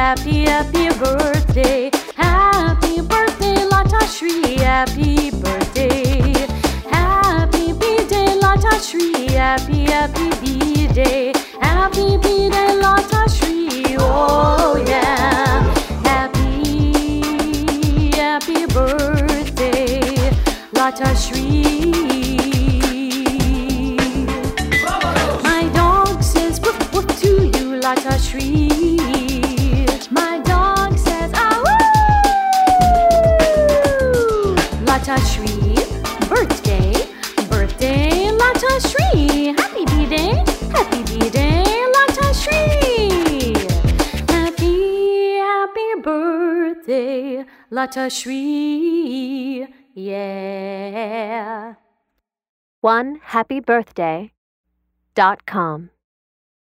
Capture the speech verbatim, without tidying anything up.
happy, happy birthday. Happy birthday, Lata Shri, happy birthday. Happy B-Day, Lata Shri, happy, happy B-Day. Happy B-Day, Lata Shri, oh yeah. Happy, happy birthday, Lata Shri. My dog says woof woof to you, Lata Shri. My dog says ah woo. Lata Shri, birthday, birthday, Lata Shri. Happy B-Day, happy B-Day, Lata Shri. Happy, happy birthday, Lata Shri. Yeah. one happy birthday dot com